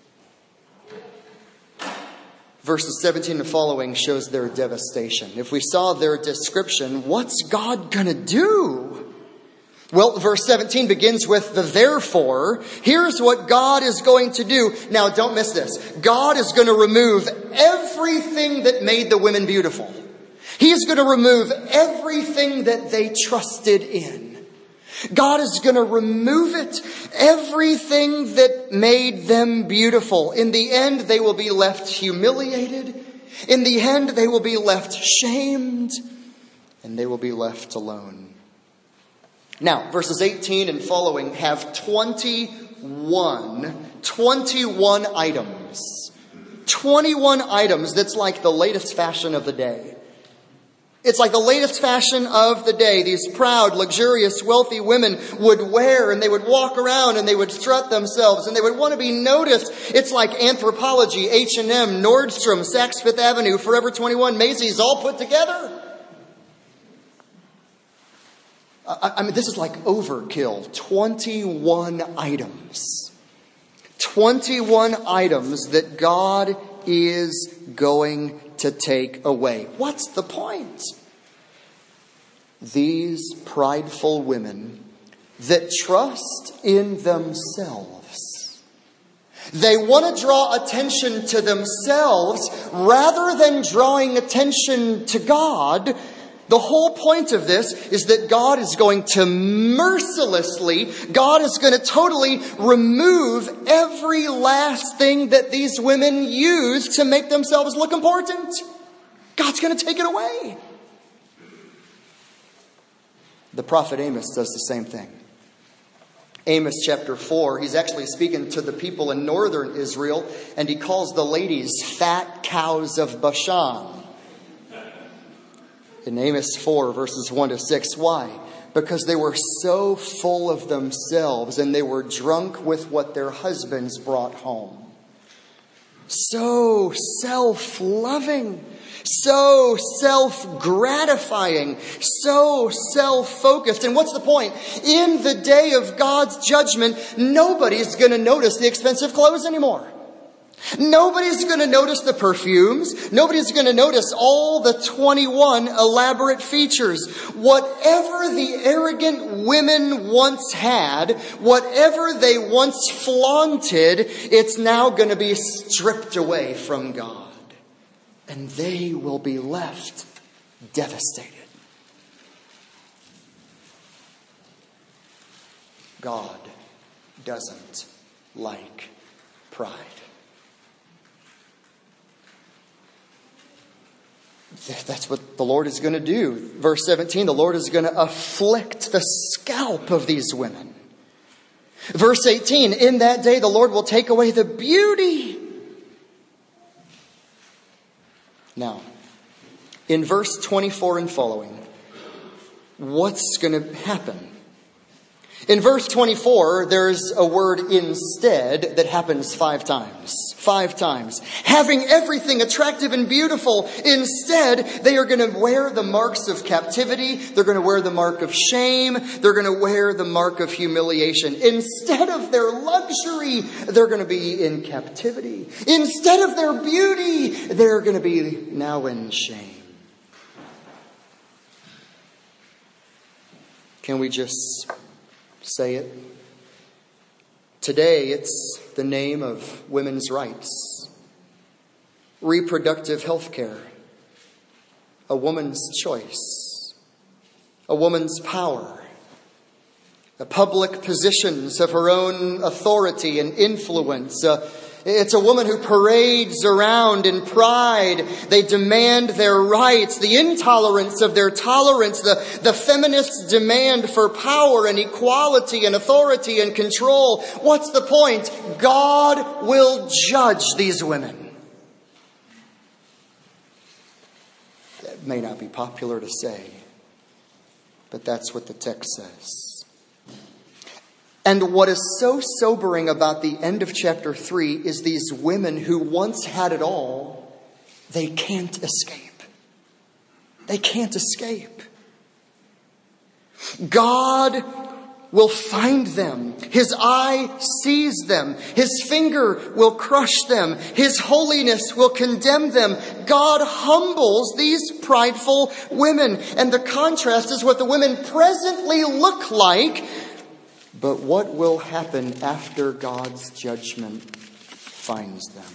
Verses 17 and following shows their devastation. If we saw their description, what's God going to do? Well, verse 17 begins with the therefore. Here's what God is going to do. Now, don't miss this. God is going to remove everything that made the women beautiful. He's going to remove everything that they trusted in. God is going to remove it. Everything that made them beautiful. In the end, they will be left humiliated. In the end, they will be left shamed. And they will be left alone. Now, verses 18 and following have 21 items. 21 items that's like the latest fashion of the day. It's like the latest fashion of the day. These proud, luxurious, wealthy women would wear, and they would walk around and they would strut themselves and they would want to be noticed. It's like Anthropologie, H&M, Nordstrom, Saks Fifth Avenue, Forever 21, Macy's all put together. I mean, this is like overkill. 21 items. 21 items that God is going to take away. What's the point? These prideful women that trust in themselves. They want to draw attention to themselves rather than drawing attention to God. The whole point of this is that God is going to mercilessly, God is going to totally remove every last thing that these women use to make themselves look important. God's going to take it away. The prophet Amos does the same thing. Amos chapter 4, he's actually speaking to the people in northern Israel, and he calls the ladies fat cows of Bashan. In Amos 4, verses 1 to 6. Why? Because they were so full of themselves and they were drunk with what their husbands brought home. So self-loving, so self-gratifying, so self-focused. And what's the point? In the day of God's judgment, nobody's going to notice the expensive clothes anymore. Nobody's going to notice the perfumes. Nobody's going to notice all the 21 elaborate features. Whatever the arrogant women once had, whatever they once flaunted, it's now going to be stripped away from God. And they will be left devastated. God doesn't like pride. That's what the Lord is going to do. Verse 17, the Lord is going to afflict the scalp of these women. Verse 18, in that day the Lord will take away the beauty. Now, in verse 24 and following, what's going to happen? In verse 24, there's a word instead that happens 5 times. 5 times. Having everything attractive and beautiful. Instead, they are going to wear the marks of captivity. They're going to wear the mark of shame. They're going to wear the mark of humiliation. Instead of their luxury, they're going to be in captivity. Instead of their beauty, they're going to be now in shame. Can we just say it? Today, it's the name of women's rights, reproductive health care, a woman's choice, a woman's power, the public positions of her own authority and influence. It's a woman who parades around in pride. They demand their rights, the intolerance of their tolerance, the feminists' demand for power and equality and authority and control. What's the point? God will judge these women. That may not be popular to say, but that's what the text says. And what is so sobering about the end of chapter 3 is these women who once had it all, they can't escape. They can't escape. God will find them. His eye sees them. His finger will crush them. His holiness will condemn them. God humbles these prideful women. And the contrast is what the women presently look like. But what will happen after God's judgment finds them?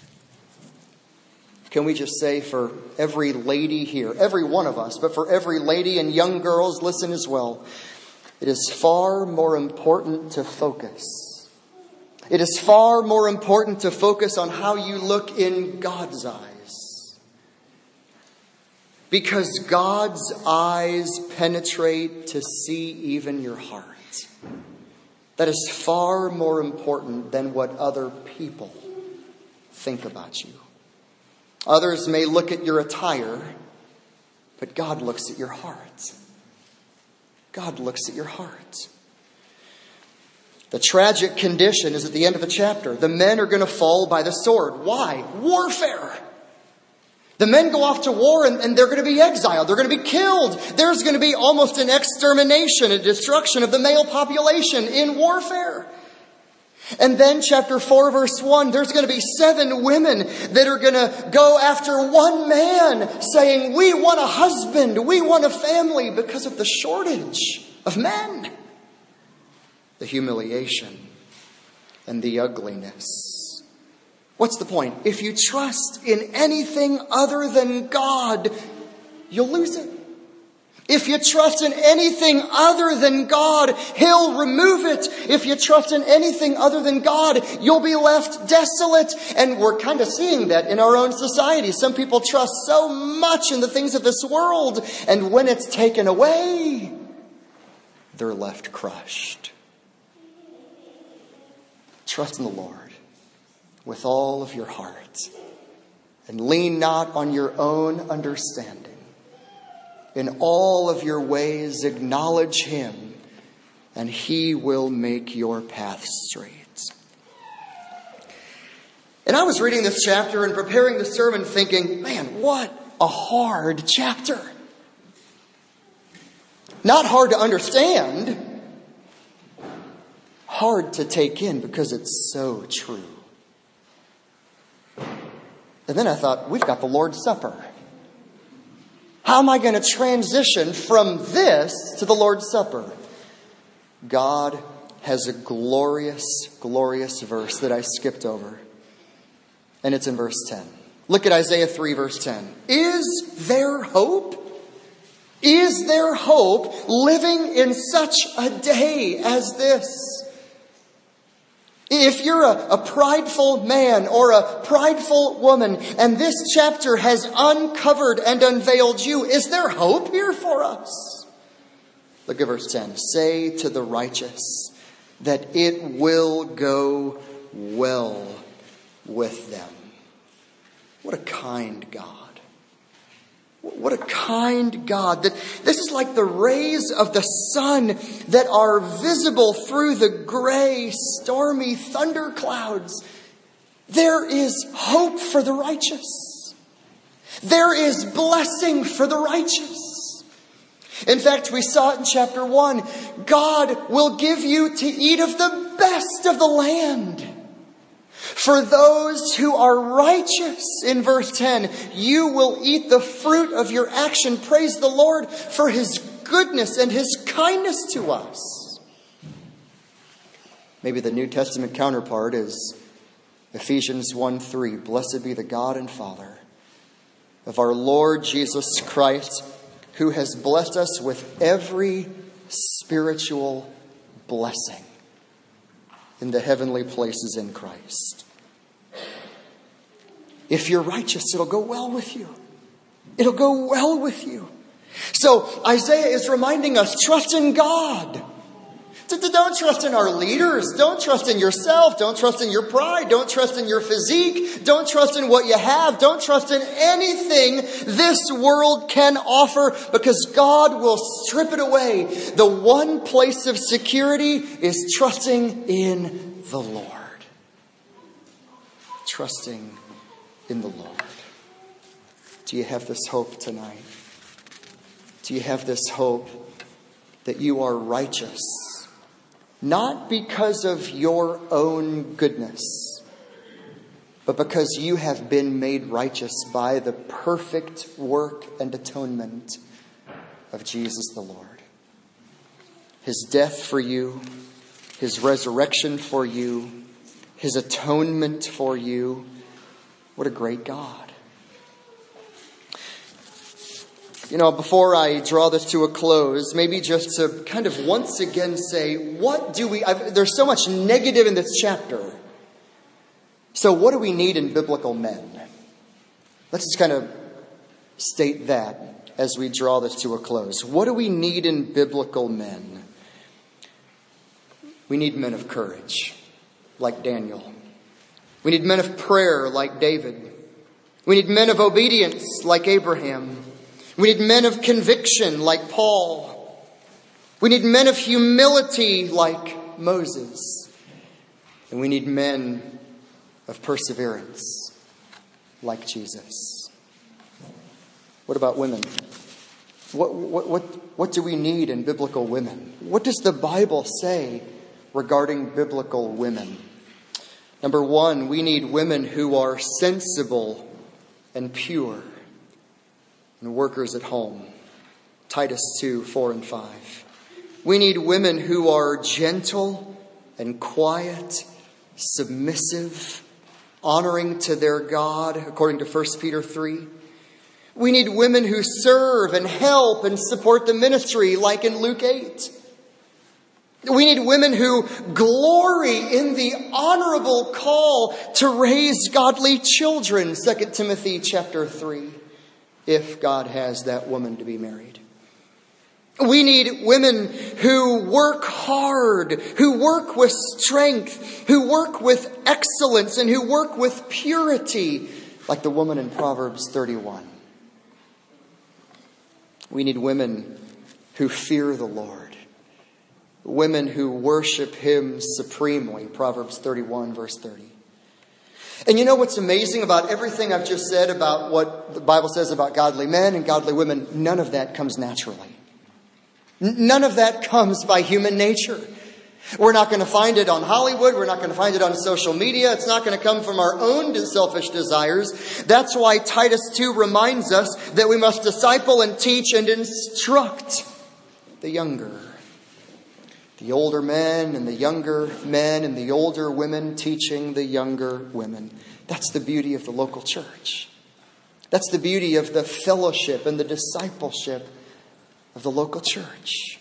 Can we just say for every lady here, every one of us, but for every lady and young girls, listen as well. It is far more important to focus. It is far more important to focus on how you look in God's eyes. Because God's eyes penetrate to see even your heart. That is far more important than what other people think about you. Others may look at your attire, but God looks at your heart. God looks at your heart. The tragic condition is at the end of the chapter. The men are going to fall by the sword. Why? Warfare. The men go off to war and they're going to be exiled. They're going to be killed. There's going to be almost an extermination, a destruction of the male population in warfare. And then chapter 4 verse 1, there's going to be 7 women that are going to go after one man saying, we want a husband, we want a family, because of the shortage of men. The humiliation and the ugliness. What's the point? If you trust in anything other than God, you'll lose it. If you trust in anything other than God, He'll remove it. If you trust in anything other than God, you'll be left desolate. And we're kind of seeing that in our own society. Some people trust so much in the things of this world, and when it's taken away, they're left crushed. Trust in the Lord with all of your heart, and lean not on your own understanding. In all of your ways acknowledge Him, and He will make your path straight. And I was reading this chapter and preparing the sermon thinking, man, what a hard chapter. Not hard to understand, hard to take in because it's so true. And then I thought, we've got the Lord's Supper. How am I going to transition from this to the Lord's Supper? God has a glorious, glorious verse that I skipped over. And it's in verse 10. Look at Isaiah 3, verse 10. Is there hope? Is there hope living in such a day as this? If you're a prideful man or a prideful woman, and this chapter has uncovered and unveiled you, is there hope here for us? Look at verse 10. Say to the righteous that it will go well with them. What a kind God. What a kind God. That this is like the rays of the sun that are visible through the gray, stormy thunderclouds. there is hope for the righteous. There is blessing for the righteous. In fact, we saw it in chapter 1. God will give you to eat of the best of the land. For those who are righteous, in verse 10, you will eat the fruit of your action. Praise the Lord for His goodness and His kindness to us. Maybe the New Testament counterpart is Ephesians 1:3. Blessed be the God and Father of our Lord Jesus Christ, who has blessed us with every spiritual blessing in the heavenly places in Christ. If you're righteous, it'll go well with you. It'll go well with you. So Isaiah is reminding us, trust in God. Don't trust in our leaders. Don't trust in yourself. Don't trust in your pride. Don't trust in your physique. Don't trust in what you have. Don't trust in anything this world can offer, because God will strip it away. The one place of security is trusting in the Lord. Trusting in the Lord. Do you have this hope tonight? Do you have this hope that you are righteous? Not because of your own goodness, but because you have been made righteous by the perfect work and atonement of Jesus the Lord. His death for you, His resurrection for you, His atonement for you. What a great God. Before I draw this to a close, maybe just to kind of once again say, there's so much negative in this chapter. So what do we need in biblical men? Let's just kind of state that as we draw this to a close. What do we need in biblical men? We need men of courage, like Daniel. We need men of prayer, like David. We need men of obedience, like Abraham. We need men of conviction like Paul. We need men of humility like Moses. And we need men of perseverance like Jesus. What about women? What do we need in biblical women? What does the Bible say regarding biblical women? Number one, we need women who are sensible and pure. And workers at home. Titus 2:4 and 5. We need women who are gentle and quiet, submissive, honoring to their God, according to 1 Peter 3. We need women who serve and help and support the ministry, like in Luke 8. We need women who glory in the honorable call to raise godly children, 2 Timothy chapter 3. If God has that woman to be married. We need women who work hard, who work with strength, who work with excellence, and who work with purity, like the woman in Proverbs 31. We need women who fear the Lord, women who worship Him supremely, Proverbs 31, verse 30. And you know what's amazing about everything I've just said about what the Bible says about godly men and godly women? None of that comes naturally. None of that comes by human nature. We're not going to find it on Hollywood. We're not going to find it on social media. It's not going to come from our own selfish desires. That's why Titus 2 reminds us that we must disciple and teach and instruct the younger. The older men and the younger men and the older women teaching the younger women. That's the beauty of the local church. That's the beauty of the fellowship and the discipleship of the local church.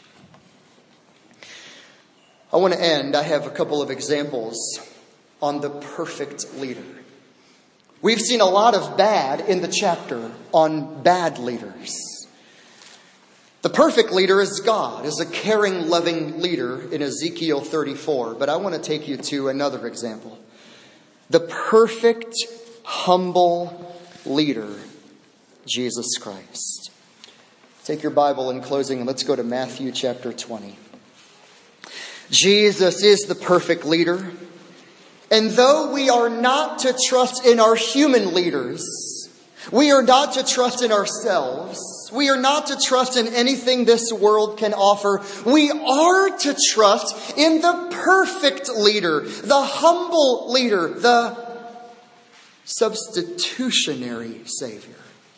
I want to end. I have a couple of examples on the perfect leader. We've seen a lot of bad in the chapter on bad leaders. The perfect leader is God, is a caring, loving leader in Ezekiel 34. But I want to take you to another example. The perfect, humble leader, Jesus Christ. Take your Bible in closing and let's go to Matthew chapter 20. Jesus is the perfect leader. And though we are not to trust in our human leaders, we are not to trust in ourselves, we are not to trust in anything this world can offer, we are to trust in the perfect leader, the humble leader, the substitutionary Savior.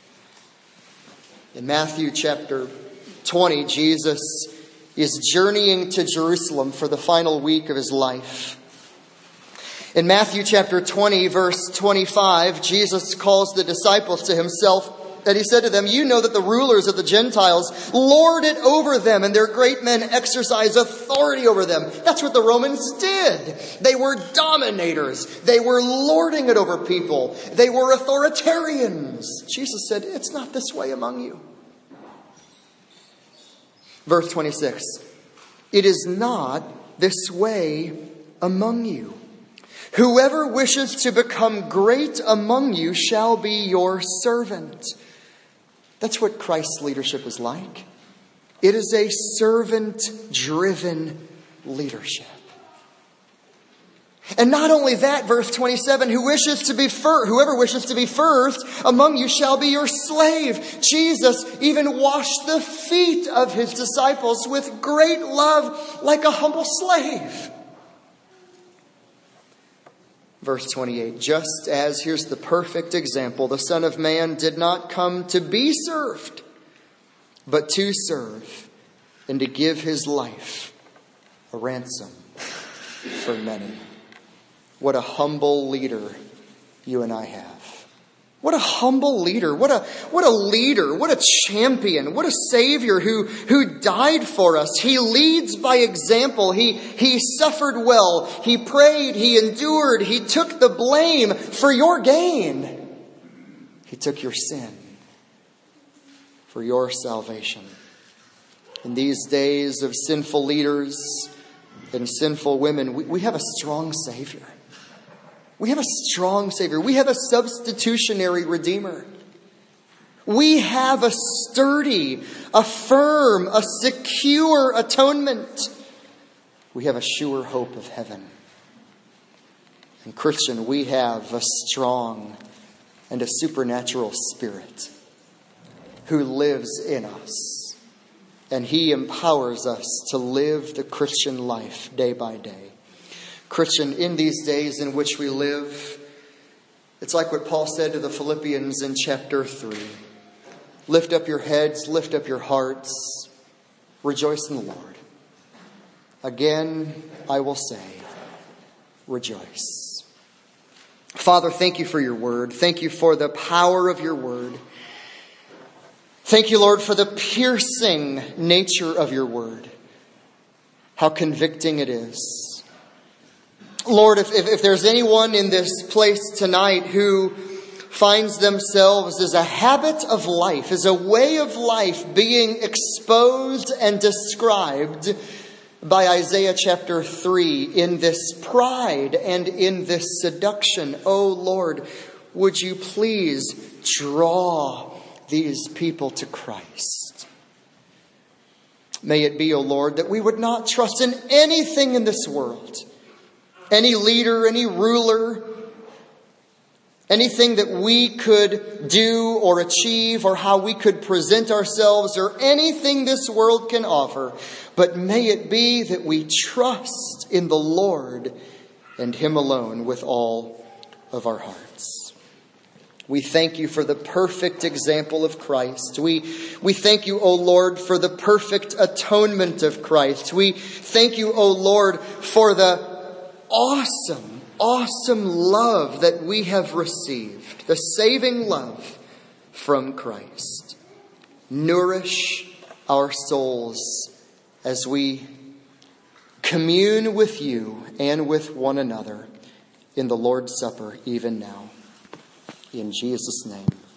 In Matthew chapter 20, Jesus is journeying to Jerusalem for the final week of his life. In Matthew chapter 20, verse 25, Jesus calls the disciples to himself, and he said to them, "You know that the rulers of the Gentiles lord it over them, and their great men exercise authority over them." That's what the Romans did. They were dominators. They were lording it over people. They were authoritarians. Jesus said, "It's not this way among you." Verse 26, "It is not this way among you. Whoever wishes to become great among you shall be your servant." That's what Christ's leadership is like. It is a servant-driven leadership. And not only that, verse 27, whoever wishes to be first among you shall be your slave. Jesus even washed the feet of his disciples with great love like a humble slave. Verse 28, just as, here's the perfect example, the Son of Man did not come to be served, but to serve and to give his life a ransom for many. What a humble leader you and I have. What a humble leader. What a leader. What a champion. What a Savior who died for us. He leads by example. He suffered well. He prayed. He endured. He took the blame for your gain. He took your sin for your salvation. In these days of sinful leaders and sinful women, we have a strong Savior. We have a strong Savior. We have a substitutionary Redeemer. We have a sturdy, a firm, a secure atonement. We have a sure hope of heaven. And Christian, we have a strong and a supernatural Spirit who lives in us. And He empowers us to live the Christian life day by day. Christian, in these days in which we live, it's like what Paul said to the Philippians in chapter 3. Lift up your heads, lift up your hearts, rejoice in the Lord. Again, I will say, rejoice. Father, thank you for your word. Thank you for the power of your word. Thank you, Lord, for the piercing nature of your word. How convicting it is. Lord, if there's anyone in this place tonight who finds themselves as a habit of life, as a way of life being exposed and described by Isaiah chapter 3 in this pride and in this seduction, oh Lord, would you please draw these people to Christ? May it be, O Lord, that we would not trust in anything in this world. Any leader, any ruler, anything that we could do or achieve or how we could present ourselves or anything this world can offer. But may it be that we trust in the Lord and Him alone with all of our hearts. We thank you for the perfect example of Christ. We thank you, O Lord, for the perfect atonement of Christ. We thank you, O Lord, for the awesome love that we have received, the saving love from Christ. Nourish our souls as we commune with you and with one another in the Lord's Supper even now. In Jesus' name.